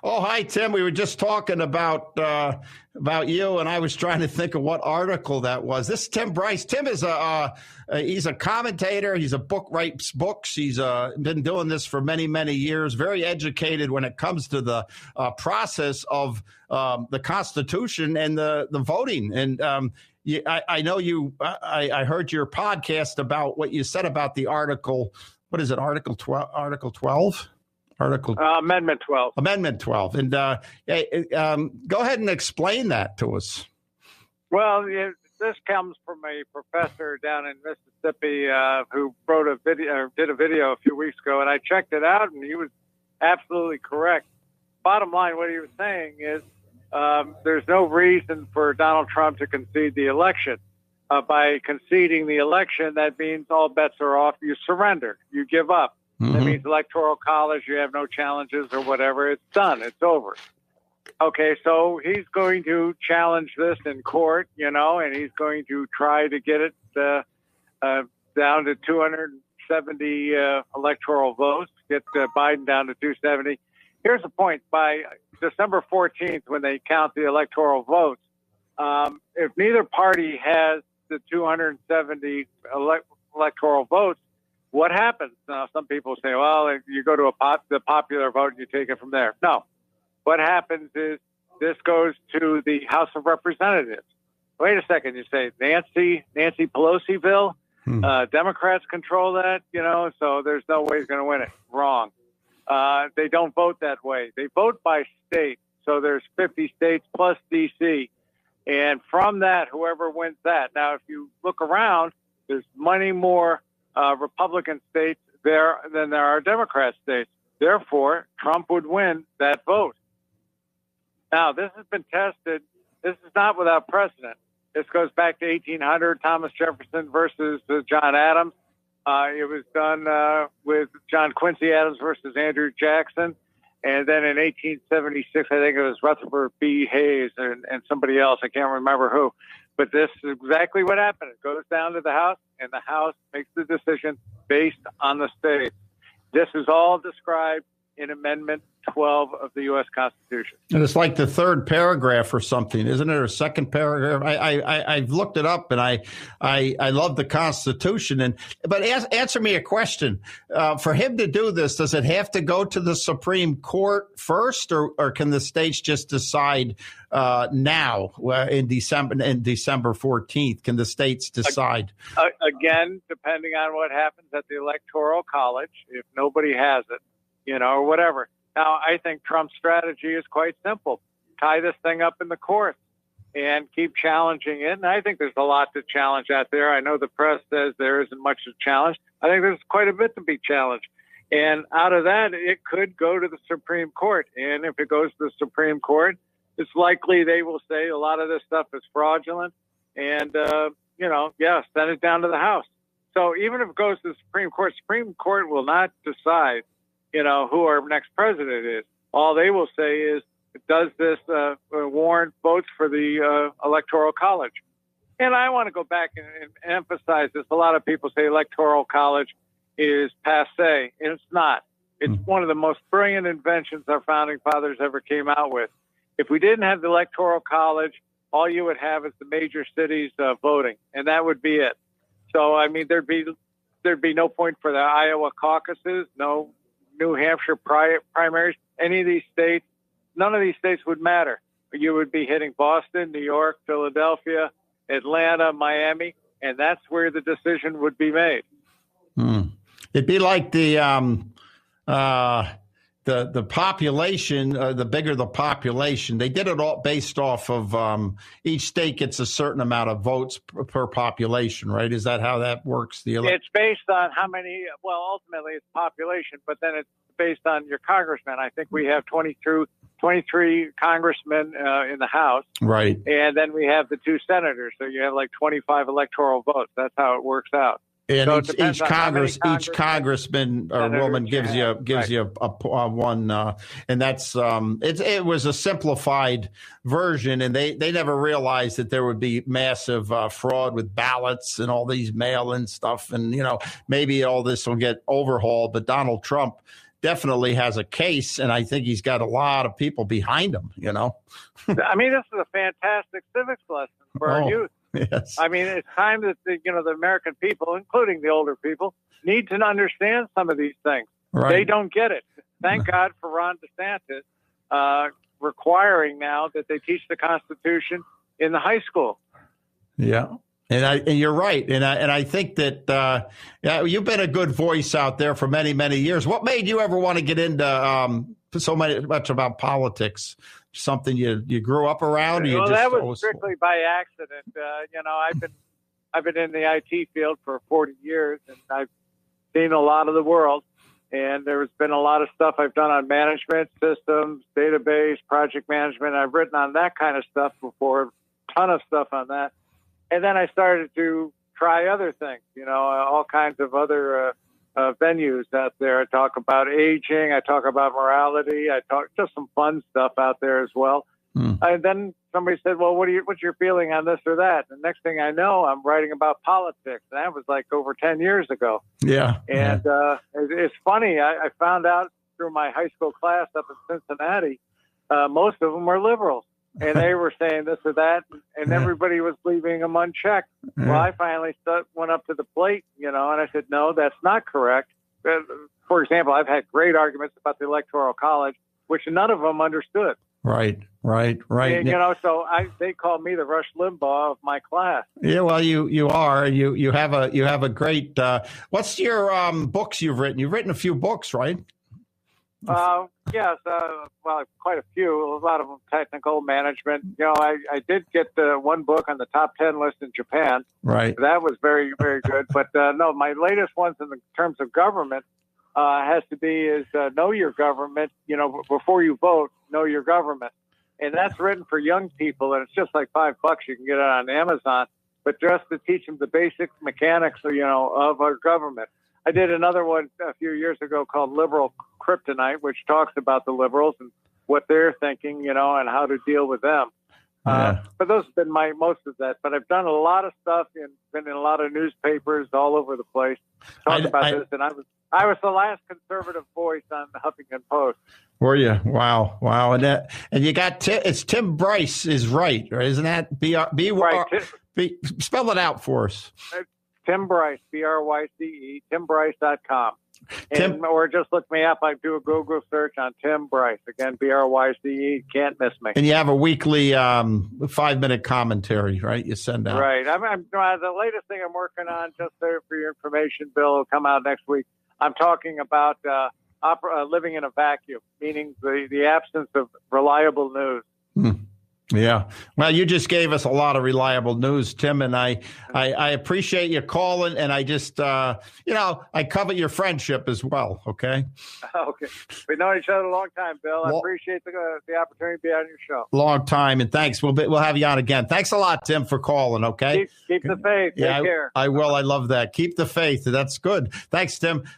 Oh, hi, Tim. We were just talking about you, and I was trying to think of what article that was. This is Tim Bryce. Tim is he's a commentator. He's writes books. He's been doing this for many, many years. Very educated when it comes to the process of the Constitution and the voting. And I know you. I heard your podcast about what you said about the article. What is it? Article 12. Article 12. Amendment 12. Amendment 12. And go ahead and explain that to us. Well, this comes from a professor down in Mississippi who did a video a few weeks ago, and I checked it out, and he was absolutely correct. Bottom line, what he was saying is there's no reason for Donald Trump to concede the election. By conceding the election, that means all bets are off. You surrender. You give up. Mm-hmm. That means Electoral College, you have no challenges or whatever. It's done. It's over. Okay, so he's going to challenge this in court, and he's going to try to get it down to 270 electoral votes, get Biden down to 270. Here's the point. By December 14th, when they count the electoral votes, if neither party has the 270 electoral votes, what happens? Now, some people say, well, you go to the popular vote and you take it from there. No. What happens is this goes to the House of Representatives. Wait a second. You say Nancy Pelosi bill? Democrats control that, so there's no way he's going to win it. Wrong. They don't vote that way. They vote by state. So there's 50 states plus D.C. And from that, whoever wins that. Now, if you look around, there's many more Republican states there than there are Democrat states. Therefore, Trump would win that vote. Now, this has been tested. This is not without precedent. This goes back to 1800, Thomas Jefferson versus John Adams. It was done with John Quincy Adams versus Andrew Jackson. And then in 1876, I think it was Rutherford B. Hayes and somebody else. I can't remember who. But this is exactly what happened. It goes down to the House, and the House makes the decision based on the states. This is all described in Amendment 12 of the U.S. Constitution. And it's like the third paragraph or something, isn't it? Or second paragraph? I've looked it up, and I love the Constitution. But answer me a question. For him to do this, does it have to go to the Supreme Court first, or can the states just decide now in December 14th? Can the states decide? Again, depending on what happens at the Electoral College, if nobody has it, or whatever. Now, I think Trump's strategy is quite simple. Tie this thing up in the courts and keep challenging it. And I think there's a lot to challenge out there. I know the press says there isn't much to challenge. I think there's quite a bit to be challenged. And out of that, it could go to the Supreme Court. And if it goes to the Supreme Court, it's likely they will say a lot of this stuff is fraudulent. And, send it down to the House. So even if it goes to the Supreme Court will not decide who our next president is. All they will say is, does this warrant votes for the Electoral College? And I want to go back and emphasize this. A lot of people say Electoral College is passé, and it's not. It's one of the most brilliant inventions our founding fathers ever came out with. If we didn't have the Electoral College, all you would have is the major cities voting, and that would be it. So, I mean, there'd be no point for the Iowa caucuses, no New Hampshire primaries, any of these states. None of these states would matter. You would be hitting Boston, New York, Philadelphia, Atlanta, Miami, and that's where the decision would be made. It'd be like the population, the bigger the population. They did it all based off of each state gets a certain amount of votes per population, right? Is that how that works? It's based on how many, well, ultimately it's population, but then it's based on your congressmen. I think we have 23 congressmen in the House. Right. And then we have the 2 senators. So you have like 25 electoral votes. That's how it works out. And so each congressman or woman gives you a one, and that's it was a simplified version, and they never realized that there would be massive fraud with ballots and all these mail-in stuff, and maybe all this will get overhauled. But Donald Trump definitely has a case, and I think he's got a lot of people behind him, you know. I mean, this is a fantastic civics lesson for our youth. Yes. I mean, it's time that the American people, including the older people, need to understand some of these things. Right. They don't get it. Thank God for Ron DeSantis requiring now that they teach the Constitution in the high school. Yeah. And you're right. And I think that you've been a good voice out there for many, many years. What made you ever want to get into so much about politics? Something you grew up around? Or you well, just that was strictly by accident. I've been in the IT field for 40 years, and I've seen a lot of the world. And there's been a lot of stuff I've done on management systems, database, project management. I've written on that kind of stuff before, a ton of stuff on that. And then I started to try other things, all kinds of other venues out there. I talk about aging. I talk about morality. I talk just some fun stuff out there as well. And then somebody said, well, what's your feeling on this or that? And next thing I know, I'm writing about politics. And that was like over 10 years ago. Yeah. And it's funny. I found out through my high school class up in Cincinnati, most of them were liberals. And they were saying this or that, and everybody was leaving them unchecked. Well, I finally went up to the plate, and I said, no, that's not correct. For example, I've had great arguments about the Electoral College, which none of them understood. Right. And, so they call me the Rush Limbaugh of my class. Yeah, well, you are. You have a great. What's your books you've written? You've written a few books, right? Yes. Well, quite a few. A lot of them technical management. I did get one book on the top 10 list in Japan. Right. That was very, very good. But no, my latest ones in terms of government has to be know your government. Before you vote, know your government, and that's written for young people. And it's just like $5. You can get it on Amazon. But just to teach them the basic mechanics, of our government. I did another one a few years ago called Liberal Kryptonite, which talks about the liberals and what they're thinking, and how to deal with them. Yeah. But those have been most of that. But I've done a lot of stuff and been in a lot of newspapers all over the place talking about this. And I was the last conservative voice on the Huffington Post. Were you? Wow. And you got it's Tim Bryce is right, isn't that B right? Spell it out for us. Tim Bryce, BRYCE, TimBryce.com. Or just look me up. I do a Google search on Tim Bryce. Again, BRYCE. Can't miss me. And you have a weekly 5-minute commentary, right? You send out. Right. I'm the latest thing I'm working on, just there for your information, Bill, will come out next week. I'm talking about living in a vacuum, meaning the absence of reliable news. Yeah. Well, you just gave us a lot of reliable news, Tim, and I appreciate you calling, and I just, I covet your friendship as well. Okay. Okay. We've known each other a long time, Bill. I appreciate the opportunity to be on your show. Long time, and thanks. We'll have you on again. Thanks a lot, Tim, for calling. Okay. Keep the faith. Take care. I will. I love that. Keep the faith. That's good. Thanks, Tim.